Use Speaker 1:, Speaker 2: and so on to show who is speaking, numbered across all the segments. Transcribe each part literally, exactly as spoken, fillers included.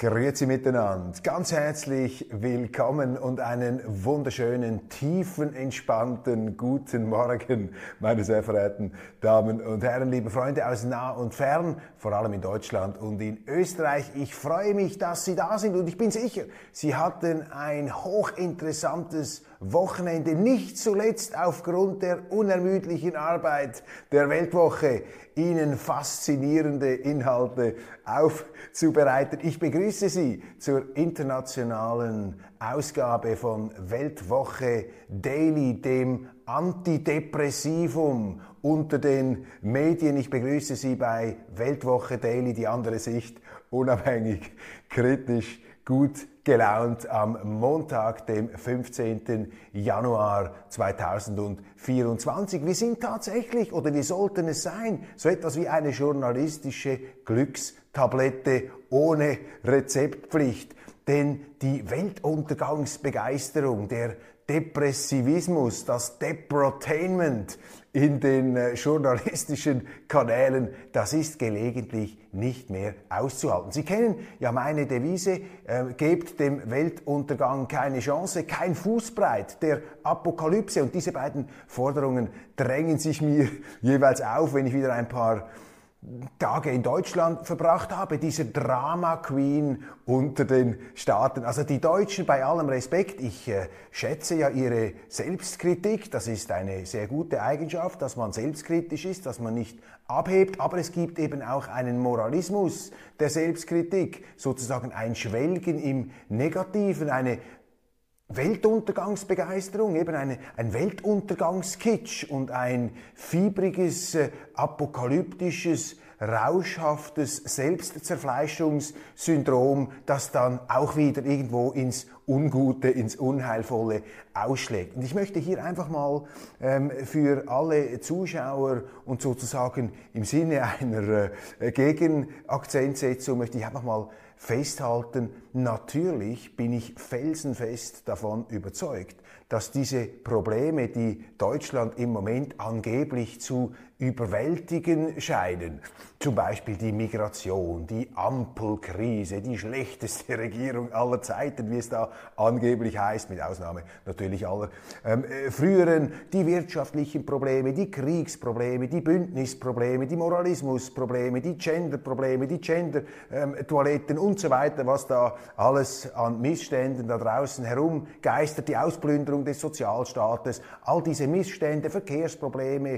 Speaker 1: Grüezi miteinander, ganz herzlich willkommen und einen wunderschönen, tiefen, entspannten guten Morgen, meine sehr verehrten Damen und Herren, liebe Freunde aus nah und fern, vor allem in Deutschland und in Österreich. Ich freue mich, dass Sie da sind und ich bin sicher, Sie hatten ein hochinteressantes Wochenende, nicht zuletzt aufgrund der unermüdlichen Arbeit der Weltwoche, Ihnen faszinierende Inhalte aufzubereiten. Ich begrüße Sie zur internationalen Ausgabe von Weltwoche Daily, dem Antidepressivum unter den Medien. Ich begrüße Sie bei Weltwoche Daily, die andere Sicht, unabhängig, kritisch, gut gelaunt am Montag, dem fünfzehnten Januar zweitausendvierundzwanzig. Wir sind tatsächlich, oder wir sollten es sein, so etwas wie eine journalistische Glückstablette ohne Rezeptpflicht. Denn die Weltuntergangsbegeisterung, der Depressivismus, das Deprotainment in den äh, journalistischen Kanälen, das ist gelegentlich nicht mehr auszuhalten. Sie kennen ja meine Devise, äh, gebt dem Weltuntergang keine Chance, kein Fußbreit der Apokalypse. Und diese beiden Forderungen drängen sich mir jeweils auf, wenn ich wieder ein paar Tage in Deutschland verbracht habe, diese Drama Queen unter den Staaten. Also die Deutschen, bei allem Respekt, ich äh, schätze ja ihre Selbstkritik, das ist eine sehr gute Eigenschaft, dass man selbstkritisch ist, dass man nicht abhebt, aber es gibt eben auch einen Moralismus der Selbstkritik, sozusagen ein Schwelgen im Negativen, eine Weltuntergangsbegeisterung, eben eine, ein Weltuntergangskitsch und ein fiebriges, äh, apokalyptisches, rauschhaftes Selbstzerfleischungssyndrom, das dann auch wieder irgendwo ins Ungute, ins Unheilvolle ausschlägt. Und ich möchte hier einfach mal ähm, für alle Zuschauer und sozusagen im Sinne einer äh, Gegenakzentsetzung möchte ich einfach mal festhalten, natürlich bin ich felsenfest davon überzeugt, dass diese Probleme, die Deutschland im Moment angeblich zu überwältigen scheinen, zum Beispiel die Migration, die Ampelkrise, die schlechteste Regierung aller Zeiten, wie es da angeblich heißt, mit Ausnahme natürlich aller ähm, äh, früheren, die wirtschaftlichen Probleme, die Kriegsprobleme, die Bündnisprobleme, die Moralismusprobleme, die Genderprobleme, die Gender-Toiletten ähm, und so weiter, was da alles an Missständen da draußen herumgeistert, die Ausplünderung des Sozialstaates, all diese Missstände, Verkehrsprobleme,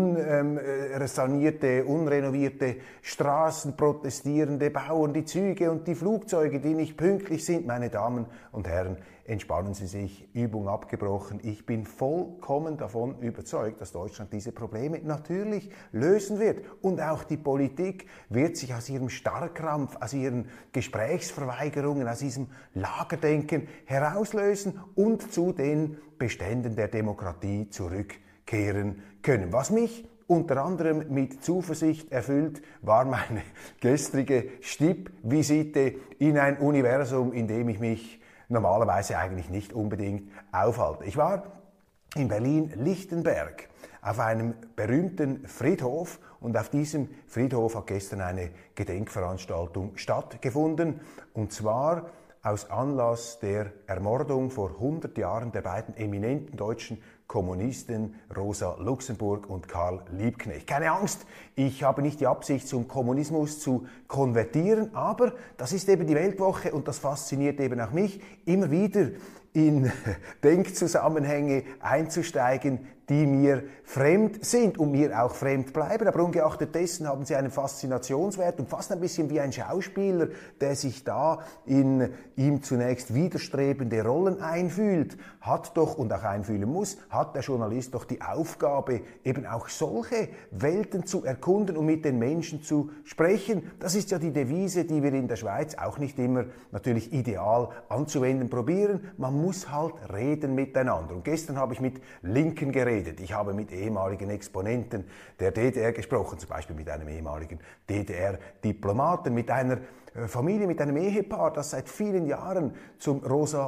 Speaker 1: unsanierte, ähm, unrenovierte Straßen, protestierende Bauern, die Züge und die Flugzeuge, die nicht pünktlich sind. Meine Damen und Herren, entspannen Sie sich, Übung abgebrochen. Ich bin vollkommen davon überzeugt, dass Deutschland diese Probleme natürlich lösen wird. Und auch die Politik wird sich aus ihrem Starrkrampf, aus ihren Gesprächsverweigerungen, aus diesem Lagerdenken herauslösen und zu den Beständen der Demokratie zurückkehren können. Was mich unter anderem mit Zuversicht erfüllt, war meine gestrige Stippvisite in ein Universum, in dem ich mich normalerweise eigentlich nicht unbedingt aufhalte. Ich war in Berlin-Lichtenberg auf einem berühmten Friedhof und auf diesem Friedhof hat gestern eine Gedenkveranstaltung stattgefunden und zwar aus Anlass der Ermordung vor hundert Jahren der beiden eminenten deutschen Kommunisten Rosa Luxemburg und Karl Liebknecht. Keine Angst, ich habe nicht die Absicht, zum Kommunismus zu konvertieren, aber das ist eben die Weltwoche und das fasziniert eben auch mich, immer wieder in Denkzusammenhänge einzusteigen, die mir fremd sind und mir auch fremd bleiben. Aber ungeachtet dessen haben sie einen Faszinationswert und fast ein bisschen wie ein Schauspieler, der sich da in ihm zunächst widerstrebende Rollen einfühlt, hat doch und auch einfühlen muss, hat der Journalist doch die Aufgabe, eben auch solche Welten zu erkunden und mit den Menschen zu sprechen. Das ist ja die Devise, die wir in der Schweiz auch nicht immer natürlich ideal anzuwenden probieren. Man muss halt reden miteinander. Und gestern habe ich mit Linken geredet. Ich habe mit ehemaligen Exponenten der D D R gesprochen, zum Beispiel mit einem ehemaligen D D R-Diplomaten, mit einer Familie, mit einem Ehepaar, das seit vielen Jahren zum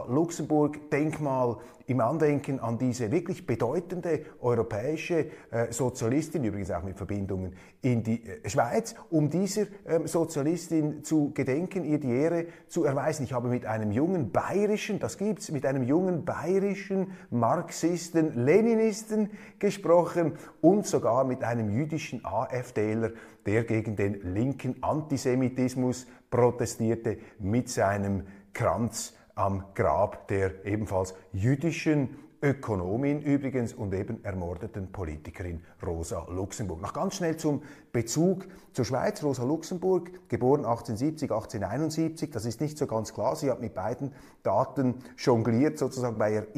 Speaker 1: Rosa-Luxemburg-Denkmal im Andenken an diese wirklich bedeutende europäische äh, Sozialistin, übrigens auch mit Verbindungen in die äh, Schweiz, um dieser ähm, Sozialistin zu gedenken, ihr die Ehre zu erweisen. Ich habe mit einem jungen bayerischen, das gibt's, mit einem jungen bayerischen Marxisten, Leninisten gesprochen und sogar mit einem jüdischen AfDler, der gegen den linken Antisemitismus protestierte mit seinem Kranz am Grab der ebenfalls jüdischen Ökonomin übrigens und eben ermordeten Politikerin Rosa Luxemburg. Noch ganz schnell zum Bezug zur Schweiz. Rosa Luxemburg, geboren achtzehnhundertsiebzig, achtzehnhunderteinundsiebzig, das ist nicht so ganz klar. Sie hat mit beiden Daten jongliert, sozusagen bei ihrer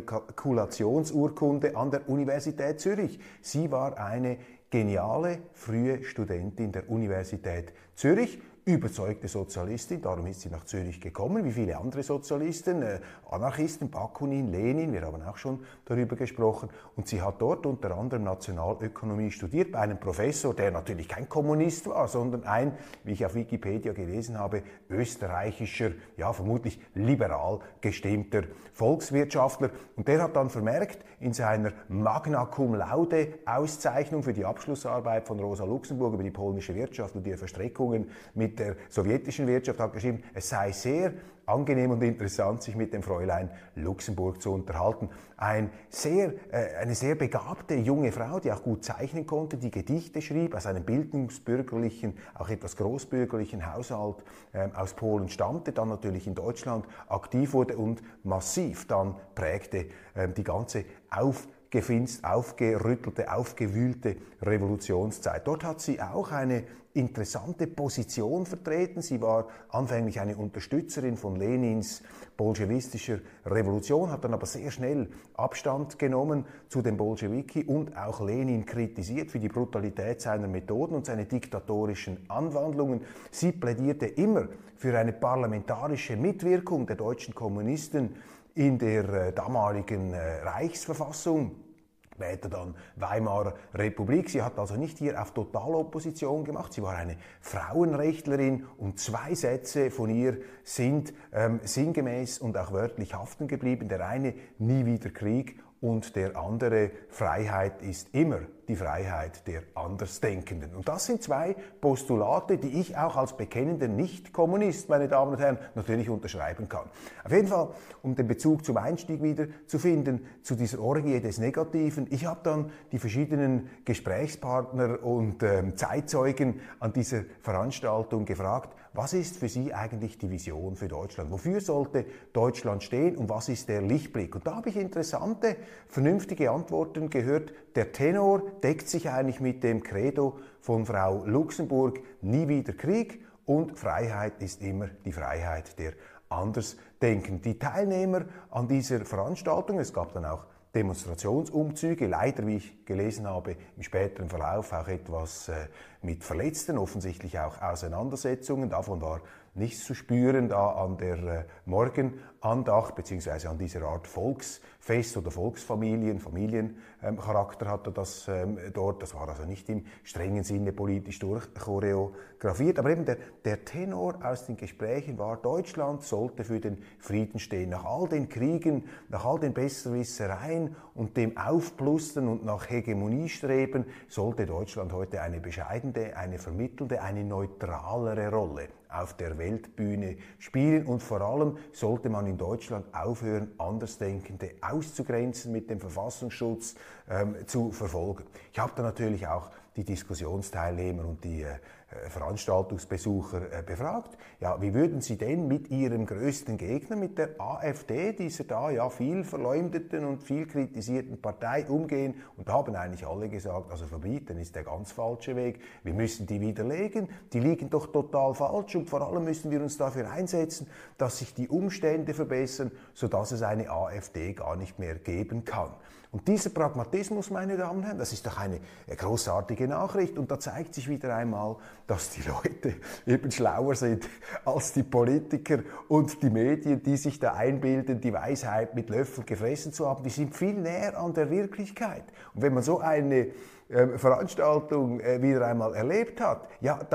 Speaker 1: Immatrikulationsurkunde an der Universität Zürich. Sie war eine geniale, frühe Studentin der Universität Zürich, überzeugte Sozialistin, darum ist sie nach Zürich gekommen, wie viele andere Sozialisten, äh, Anarchisten, Bakunin, Lenin, wir haben auch schon darüber gesprochen, und sie hat dort unter anderem Nationalökonomie studiert, bei einem Professor, der natürlich kein Kommunist war, sondern ein, wie ich auf Wikipedia gelesen habe, österreichischer, ja vermutlich liberal gestimmter Volkswirtschaftler, und der hat dann vermerkt, in seiner Magna Cum Laude Auszeichnung für die Abschlussarbeit von Rosa Luxemburg über die polnische Wirtschaft und ihre Verstrickungen mit der sowjetischen Wirtschaft, hat geschrieben, es sei sehr angenehm und interessant, sich mit dem Fräulein Luxemburg zu unterhalten. Ein sehr, äh, eine sehr begabte junge Frau, die auch gut zeichnen konnte, die Gedichte schrieb, aus einem bildungsbürgerlichen, auch etwas großbürgerlichen Haushalt äh, aus Polen stammte, dann natürlich in Deutschland aktiv wurde und massiv dann prägte äh, die ganze aufgefinst, aufgerüttelte, aufgewühlte Revolutionszeit. Dort hat sie auch eine interessante Position vertreten. Sie war anfänglich eine Unterstützerin von Lenins bolschewistischer Revolution, hat dann aber sehr schnell Abstand genommen zu den Bolschewiki und auch Lenin kritisiert für die Brutalität seiner Methoden und seine diktatorischen Anwandlungen. Sie plädierte immer für eine parlamentarische Mitwirkung der deutschen Kommunisten in der äh, damaligen äh, Reichsverfassung, später dann Weimarer Republik. Sie hat also nicht hier auf Totalopposition gemacht. Sie war eine Frauenrechtlerin und zwei Sätze von ihr sind ähm, sinngemäß und auch wörtlich haften geblieben. Der eine, nie wieder Krieg, und der andere, Freiheit ist immer die Freiheit der Andersdenkenden. Und das sind zwei Postulate, die ich auch als bekennender Nicht-Kommunist, meine Damen und Herren, natürlich unterschreiben kann. Auf jeden Fall, um den Bezug zum Einstieg wieder zu finden, zu dieser Orgie des Negativen. Ich habe dann die verschiedenen Gesprächspartner und ähm, Zeitzeugen an dieser Veranstaltung gefragt, was ist für Sie eigentlich die Vision für Deutschland? Wofür sollte Deutschland stehen und was ist der Lichtblick? Und da habe ich interessante, vernünftige Antworten gehört. Der Tenor deckt sich eigentlich mit dem Credo von Frau Luxemburg, nie wieder Krieg und Freiheit ist immer die Freiheit der Andersdenkenden. Die Teilnehmer an dieser Veranstaltung, es gab dann auch Demonstrationsumzüge, leider, wie ich gelesen habe, im späteren Verlauf auch etwas äh, mit Verletzten, offensichtlich auch Auseinandersetzungen. Davon war nichts zu spüren da an der äh, Morgenandacht, beziehungsweise an dieser Art Volksfest oder Volksfamilien, Familiencharakter ähm, hatte das ähm, dort. Das war also nicht im strengen Sinne politisch durchchoreografiert. Aber eben der, der Tenor aus den Gesprächen war, Deutschland sollte für den Frieden stehen. Nach all den Kriegen, nach all den Besserwissereien und dem Aufplustern und nach Hegemoniestreben sollte Deutschland heute eine bescheidene, eine vermittelnde, eine neutralere Rolle auf der Weltbühne spielen, und vor allem sollte man in Deutschland aufhören, Andersdenkende auszugrenzen, mit dem Verfassungsschutz ähm, zu verfolgen. Ich habe da natürlich auch die Diskussionsteilnehmer und die äh, Veranstaltungsbesucher äh, befragt. Ja, wie würden Sie denn mit Ihrem größten Gegner, mit der AfD, dieser da ja viel verleumdeten und viel kritisierten Partei, umgehen? Und da haben eigentlich alle gesagt, also verbieten ist der ganz falsche Weg. Wir müssen die widerlegen. Die liegen doch total falsch, und vor allem müssen wir uns dafür einsetzen, dass sich die Umstände verbessern, sodass es eine AfD gar nicht mehr geben kann. Und dieser Pragmatismus, meine Damen und Herren, das ist doch eine großartige Nachricht. Und da zeigt sich wieder einmal, dass die Leute eben schlauer sind als die Politiker und die Medien, die sich da einbilden, die Weisheit mit Löffeln gefressen zu haben. Die sind viel näher an der Wirklichkeit. Und wenn man so eine äh, Veranstaltung äh, wieder einmal erlebt hat, ja, dann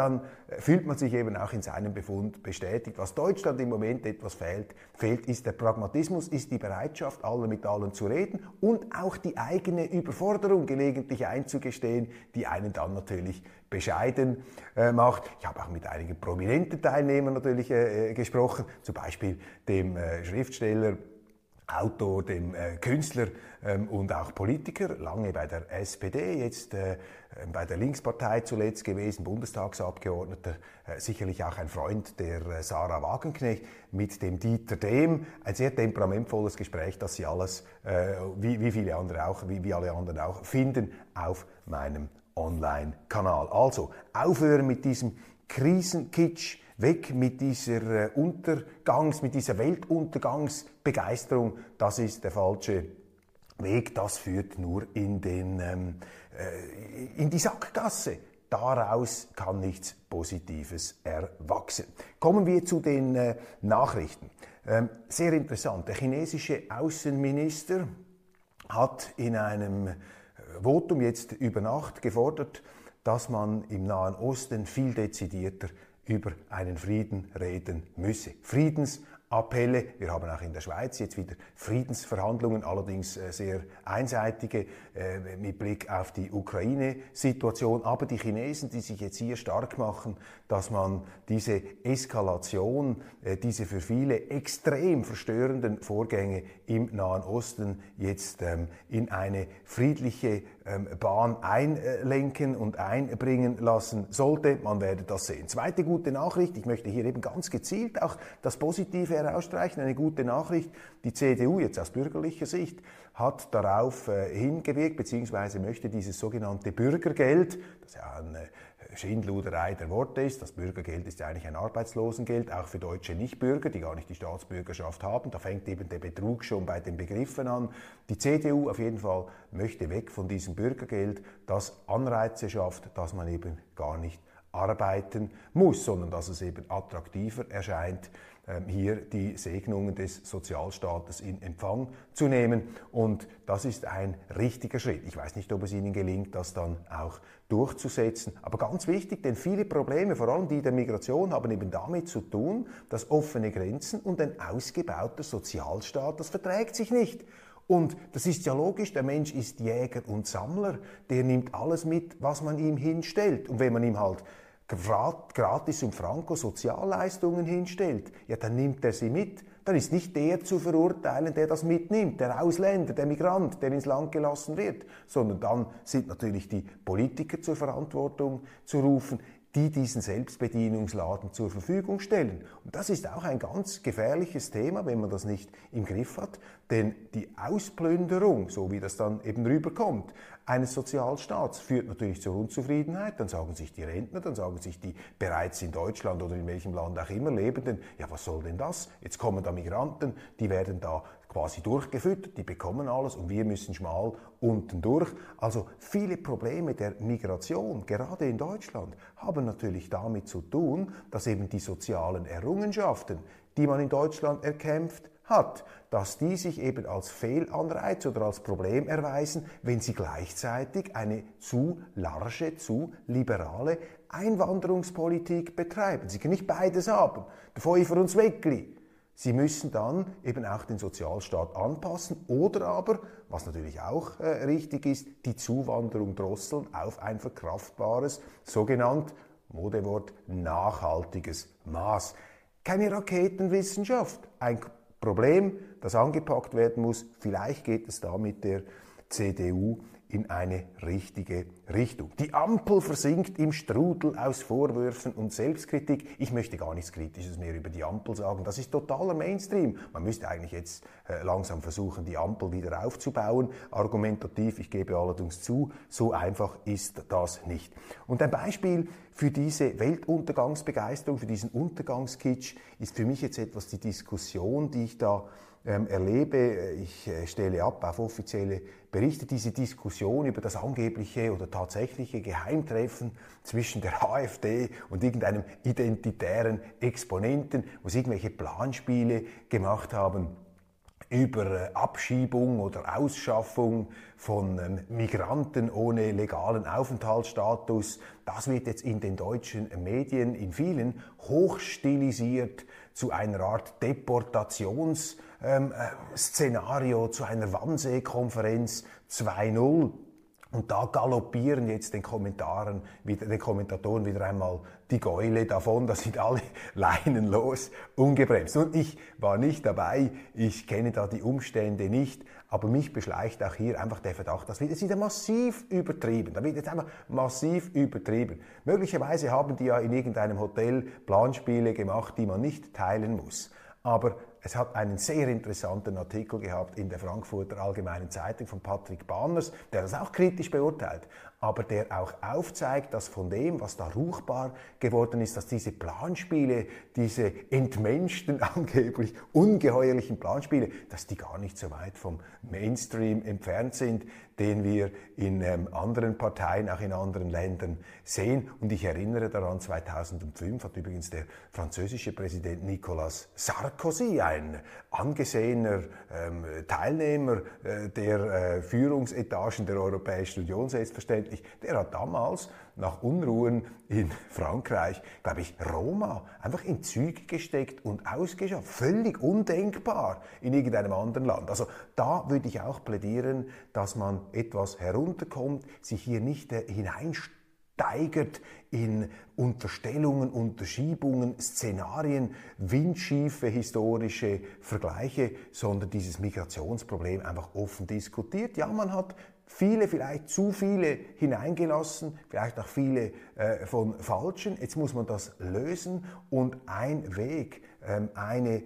Speaker 1: fühlt man sich eben auch in seinem Befund bestätigt. Was Deutschland im Moment etwas fehlt, fehlt, ist der Pragmatismus, ist die Bereitschaft, alle mit allen zu reden und auch die eigene Überforderung gelegentlich einzugestehen, die einen dann natürlich bescheiden äh, macht. Ich habe auch mit einigen prominenten Teilnehmern natürlich äh, gesprochen, zum Beispiel dem äh, Schriftsteller, Autor, dem äh, Künstler ähm, und auch Politiker, lange bei der S P D, jetzt äh, bei der Linkspartei zuletzt gewesen, Bundestagsabgeordneter, äh, sicherlich auch ein Freund der äh, Sarah Wagenknecht, mit dem Dieter Dehm, ein sehr temperamentvolles Gespräch, das Sie alles, äh, wie, wie viele andere auch, wie, wie alle anderen auch, finden auf meinem Online-Kanal. Also, aufhören mit diesem Krisenkitsch, weg mit dieser äh, Untergangs, mit dieser Weltuntergangsbegeisterung. Das ist der falsche Weg. Das führt nur in, den, ähm, äh, in die Sackgasse. Daraus kann nichts Positives erwachsen. Kommen wir zu den äh, Nachrichten. Ähm, sehr interessant. Der chinesische Außenminister hat in einem Votum jetzt über Nacht gefordert, dass man im Nahen Osten viel dezidierter über einen Frieden reden müsse. Friedensappelle, wir haben auch in der Schweiz jetzt wieder Friedensverhandlungen, allerdings sehr einseitige äh, mit Blick auf die Ukraine-Situation. Aber die Chinesen, die sich jetzt hier stark machen, dass man diese Eskalation, äh, diese für viele extrem verstörenden Vorgänge im Nahen Osten jetzt ähm, in eine friedliche ähm, Bahn einlenken und einbringen lassen sollte. Man werde das sehen. Zweite gute Nachricht, ich möchte hier eben ganz gezielt auch das Positive herausstreichen, eine gute Nachricht. Die C D U, jetzt aus bürgerlicher Sicht, hat darauf äh, hingewirkt, beziehungsweise möchte dieses sogenannte Bürgergeld, das ja eine Schindluderei der Worte ist, das Bürgergeld ist ja eigentlich ein Arbeitslosengeld, auch für deutsche Nichtbürger, die gar nicht die Staatsbürgerschaft haben. Da fängt eben der Betrug schon bei den Begriffen an. Die C D U auf jeden Fall möchte weg von diesem Bürgergeld, das Anreize schafft, dass man eben gar nicht arbeiten muss, sondern dass es eben attraktiver erscheint, hier die Segnungen des Sozialstaates in Empfang zu nehmen. Und das ist ein richtiger Schritt. Ich weiß nicht, ob es Ihnen gelingt, das dann auch durchzusetzen. Aber ganz wichtig, denn viele Probleme, vor allem die der Migration, haben eben damit zu tun, dass offene Grenzen und ein ausgebauter Sozialstaat, das verträgt sich nicht. Und das ist ja logisch, der Mensch ist Jäger und Sammler, der nimmt alles mit, was man ihm hinstellt. Und wenn man ihm halt gratis und franko Sozialleistungen hinstellt, ja, dann nimmt er sie mit. Dann ist nicht der zu verurteilen, der das mitnimmt, der Ausländer, der Migrant, der ins Land gelassen wird, sondern dann sind natürlich die Politiker zur Verantwortung zu rufen, die diesen Selbstbedienungsladen zur Verfügung stellen. Und das ist auch ein ganz gefährliches Thema, wenn man das nicht im Griff hat, denn die Ausplünderung, so wie das dann eben rüberkommt, eines Sozialstaats führt natürlich zur Unzufriedenheit. Dann sagen sich die Rentner, dann sagen sich die bereits in Deutschland oder in welchem Land auch immer Lebenden, ja, was soll denn das? Jetzt kommen da Migranten, die werden da quasi durchgefüttert, die bekommen alles und wir müssen schmal unten durch. Also viele Probleme der Migration, gerade in Deutschland, haben natürlich damit zu tun, dass eben die sozialen Errungenschaften, die man in Deutschland erkämpft hat, dass die sich eben als Fehlanreiz oder als Problem erweisen, wenn sie gleichzeitig eine zu larsche, zu liberale Einwanderungspolitik betreiben. Sie können nicht beides haben. Der Pfeifer und das Weckli. Sie müssen dann eben auch den Sozialstaat anpassen oder aber, was natürlich auch äh, richtig ist, die Zuwanderung drosseln auf ein verkraftbares, sogenannt, Modewort, nachhaltiges Maß. Keine Raketenwissenschaft, ein Problem, das angepackt werden muss. Vielleicht geht es da mit der C D U in eine richtige Richtung. Die Ampel versinkt im Strudel aus Vorwürfen und Selbstkritik. Ich möchte gar nichts Kritisches mehr über die Ampel sagen. Das ist totaler Mainstream. Man müsste eigentlich jetzt äh, langsam versuchen, die Ampel wieder aufzubauen. Argumentativ, ich gebe allerdings zu, so einfach ist das nicht. Und ein Beispiel für diese Weltuntergangsbegeisterung, für diesen Untergangskitsch, ist für mich jetzt etwas die Diskussion, die ich da ähm, erlebe. Ich äh, stelle ab auf offizielle Berichte, diese Diskussion über das angebliche oder tatsächliche Geheimtreffen zwischen der AfD und irgendeinem identitären Exponenten, wo sie irgendwelche Planspiele gemacht haben. über Abschiebung oder Ausschaffung von ähm, Migranten ohne legalen Aufenthaltsstatus. Das wird jetzt in den deutschen Medien, in vielen, hochstilisiert zu einer Art Deportationsszenario, ähm, äh, zu einer Wannsee-Konferenz zwei Punkt null. Und da galoppieren jetzt den Kommentaren, wieder, den Kommentatoren wieder einmal die Gäule davon, da sind alle Leinen los, ungebremst. Und ich war nicht dabei, ich kenne da die Umstände nicht, aber mich beschleicht auch hier einfach der Verdacht, das wird jetzt wieder massiv übertrieben. Da wird jetzt einfach massiv übertrieben. Möglicherweise haben die ja in irgendeinem Hotel Planspiele gemacht, die man nicht teilen muss. Aber es hat einen sehr interessanten Artikel gehabt in der Frankfurter Allgemeinen Zeitung von Patrick Banners, der das auch kritisch beurteilt, aber der auch aufzeigt, dass von dem, was da ruchbar geworden ist, dass diese Planspiele, diese entmenschten, angeblich ungeheuerlichen Planspiele, dass die gar nicht so weit vom Mainstream entfernt sind, den wir in ähm, anderen Parteien, auch in anderen Ländern sehen. Und ich erinnere daran, zweitausendfünf hat übrigens der französische Präsident Nicolas Sarkozy, ein angesehener ähm, Teilnehmer äh, der äh, Führungsetagen der Europäischen Union, selbstverständlich, der hat damals nach Unruhen in Frankreich, glaube ich, Roma einfach in Züge gesteckt und ausgeschafft. Völlig undenkbar in irgendeinem anderen Land. Also da würde ich auch plädieren, dass man etwas herunterkommt, sich hier nicht äh, hineinsteigert in Unterstellungen, Unterschiebungen, Szenarien, windschiefe historische Vergleiche, sondern dieses Migrationsproblem einfach offen diskutiert. Ja, man hat viele, vielleicht zu viele hineingelassen, vielleicht auch viele äh, von falschen. Jetzt muss man das lösen und ein Weg, ähm, eine äh,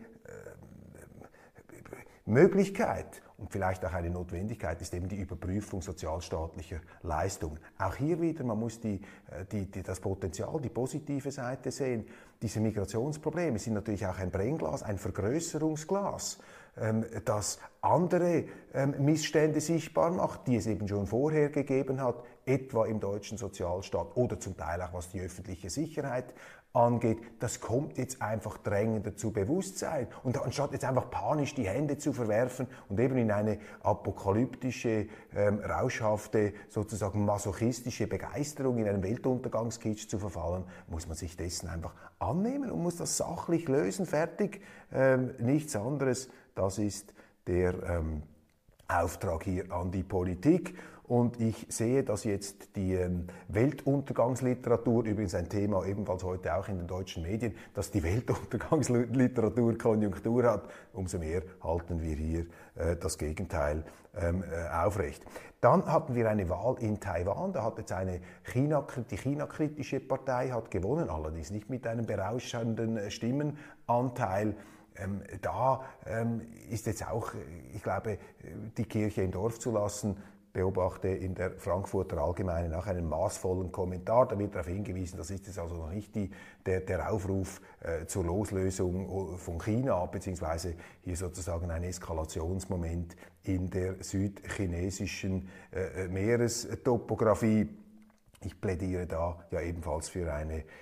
Speaker 1: Möglichkeit und vielleicht auch eine Notwendigkeit ist eben die Überprüfung sozialstaatlicher Leistungen. Auch hier wieder, man muss die, die, die, das Potenzial, die positive Seite sehen. Diese Migrationsprobleme sind natürlich auch ein Brennglas, ein Vergrößerungsglas, ähm, das andere ähm, Missstände sichtbar macht, die es eben schon vorher gegeben hat, etwa im deutschen Sozialstaat oder zum Teil auch was die öffentliche Sicherheit angeht. Das kommt jetzt einfach drängender zu Bewusstsein. Und anstatt jetzt einfach panisch die Hände zu verwerfen und eben in eine apokalyptische, ähm, rauschhafte, sozusagen masochistische Begeisterung in einen Weltuntergangskitsch zu verfallen, muss man sich dessen einfach annehmen und muss das sachlich lösen. Fertig. Ähm, nichts anderes. Das ist der ähm, Auftrag hier an die Politik. Und ich sehe, dass jetzt die ähm, Weltuntergangsliteratur, übrigens ein Thema ebenfalls heute auch in den deutschen Medien, dass die Weltuntergangsliteratur Konjunktur hat, umso mehr halten wir hier äh, das Gegenteil ähm, äh, aufrecht. Dann hatten wir eine Wahl in Taiwan, da hat jetzt eine China, die China-kritische Partei hat gewonnen, allerdings nicht mit einem berauschenden Stimmenanteil. Ähm, da ähm, ist jetzt auch, ich glaube, die Kirche im Dorf zu lassen. Beobachte in der Frankfurter Allgemeinen auch einen maßvollen Kommentar. Da wird darauf hingewiesen, das ist jetzt also noch nicht die, der, der Aufruf äh, zur Loslösung von China, beziehungsweise hier sozusagen ein Eskalationsmoment in der südchinesischen äh, Meerestopographie. Ich plädiere da ja ebenfalls für eine äh,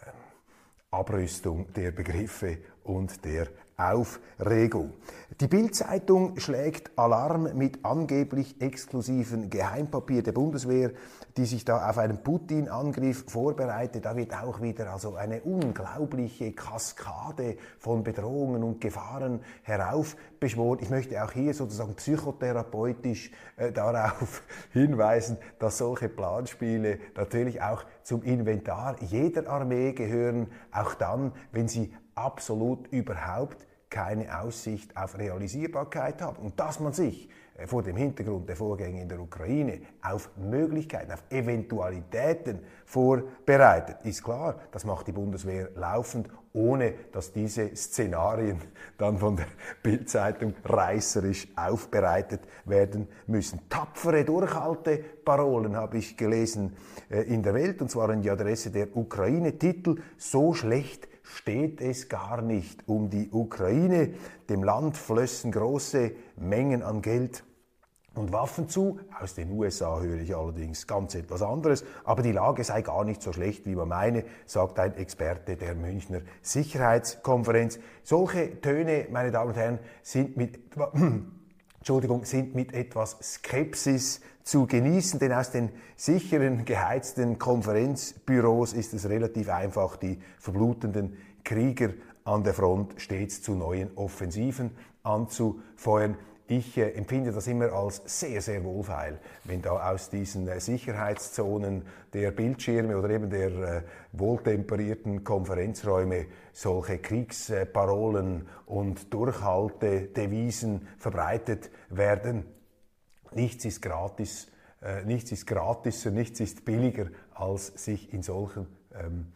Speaker 1: Abrüstung der Begriffe und der Aufregung. Die Bild-Zeitung schlägt Alarm mit angeblich exklusiven Geheimpapier der Bundeswehr, die sich da auf einen Putin-Angriff vorbereitet. Da wird auch wieder also eine unglaubliche Kaskade von Bedrohungen und Gefahren heraufbeschworen. Ich möchte auch hier sozusagen psychotherapeutisch äh, darauf hinweisen, dass solche Planspiele natürlich auch zum Inventar jeder Armee gehören, auch dann, wenn sie absolut überhaupt keine Aussicht auf Realisierbarkeit haben. Und dass man sich vor dem Hintergrund der Vorgänge in der Ukraine auf Möglichkeiten, auf Eventualitäten vorbereitet, ist klar. Das macht die Bundeswehr laufend, ohne dass diese Szenarien dann von der Bild-Zeitung reißerisch aufbereitet werden müssen. Tapfere Durchhalteparolen habe ich gelesen äh, in der Welt, und zwar an die Adresse der Ukraine. Titel: So schlecht steht es gar nicht um die Ukraine. Dem Land flössen große Mengen an Geld und Waffen zu. Aus den U S A höre ich allerdings ganz etwas anderes. Aber die Lage sei gar nicht so schlecht, wie man meine, sagt ein Experte der Münchner Sicherheitskonferenz. Solche Töne, meine Damen und Herren, sind mit, Entschuldigung, sind mit etwas Skepsis zu genießen, denn aus den sicheren, geheizten Konferenzbüros ist es relativ einfach, die verblutenden Krieger an der Front stets zu neuen Offensiven anzufeuern. Ich äh, empfinde das immer als sehr, sehr wohlfeil, wenn da aus diesen äh, Sicherheitszonen der Bildschirme oder eben der äh, wohltemperierten Konferenzräume solche Kriegsparolen und Durchhaltedevisen verbreitet werden. Nichts ist gratis, äh, nichts ist gratisser, nichts ist billiger, als sich in solchen ähm,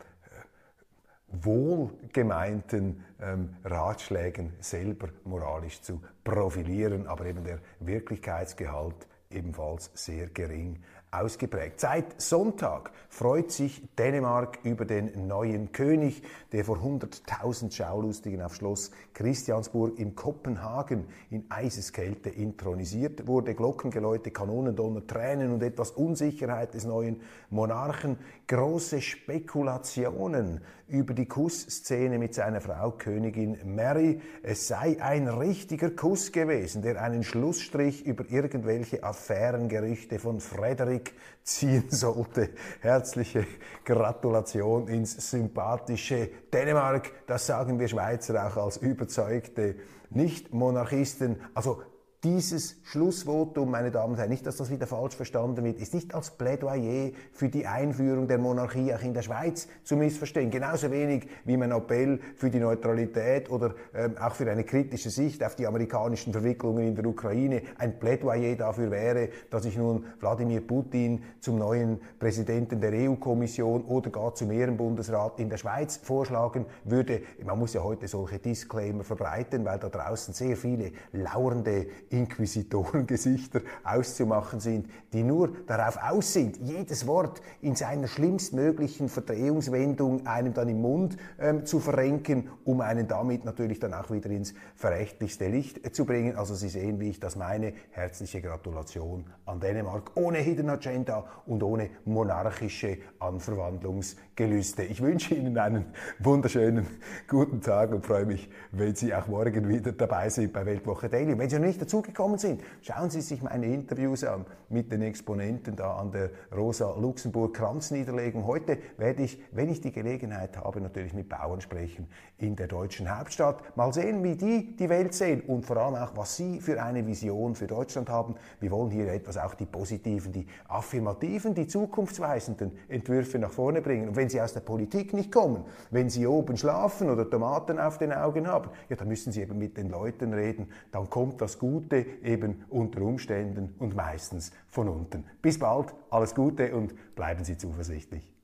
Speaker 1: wohlgemeinten ähm, Ratschlägen selber moralisch zu profilieren, aber eben der Wirklichkeitsgehalt ebenfalls sehr gering ausgeprägt. Seit Sonntag freut sich Dänemark über den neuen König, der vor hunderttausend Schaulustigen auf Schloss Christiansburg in Kopenhagen in Eiseskälte intronisiert wurde. Glockengeläute, Kanonendonner, Tränen und etwas Unsicherheit des neuen Monarchen. Große Spekulationen über die Kussszene mit seiner Frau Königin Mary. Es sei ein richtiger Kuss gewesen, der einen Schlussstrich über irgendwelche Affärengerüchte von Frederik ziehen sollte. Herzliche Gratulation ins sympathische Dänemark. Das sagen wir Schweizer auch als überzeugte Nicht-Monarchisten. Also dieses Schlussvotum, meine Damen und Herren, nicht, dass das wieder falsch verstanden wird, ist nicht als Plädoyer für die Einführung der Monarchie auch in der Schweiz zu missverstehen. Genauso wenig wie mein Appell für die Neutralität oder ähm, auch für eine kritische Sicht auf die amerikanischen Verwicklungen in der Ukraine ein Plädoyer dafür wäre, dass ich nun Wladimir Putin zum neuen Präsidenten der E U-Kommission oder gar zum Ehrenbundesrat in der Schweiz vorschlagen würde. Man muss ja heute solche Disclaimer verbreiten, weil da draußen sehr viele lauernde Inquisitorengesichter auszumachen sind, die nur darauf aus sind, jedes Wort in seiner schlimmstmöglichen Verdrehungswendung einem dann im Mund ähm, zu verrenken, um einen damit natürlich dann auch wieder ins verächtlichste Licht äh, zu bringen. Also Sie sehen, wie ich das meine. Herzliche Gratulation an Dänemark, ohne Hidden Agenda und ohne monarchische Anverwandlungsgelüste. Ich wünsche Ihnen einen wunderschönen guten Tag und freue mich, wenn Sie auch morgen wieder dabei sind bei Weltwoche Daily. Und wenn Sie noch nicht dazu gekommen sind, schauen Sie sich meine Interviews an mit den Exponenten da an der Rosa-Luxemburg-Kranzniederlegung. Heute werde ich, wenn ich die Gelegenheit habe, natürlich mit Bauern sprechen in der deutschen Hauptstadt. Mal sehen, wie die die Welt sehen und vor allem auch, was sie für eine Vision für Deutschland haben. Wir wollen hier etwas auch die positiven, die affirmativen, die zukunftsweisenden Entwürfe nach vorne bringen. Und wenn sie aus der Politik nicht kommen, wenn sie oben schlafen oder Tomaten auf den Augen haben, ja, dann müssen sie eben mit den Leuten reden. Dann kommt das Gute eben unter Umständen und meistens von unten. Bis bald, alles Gute und bleiben Sie zuversichtlich.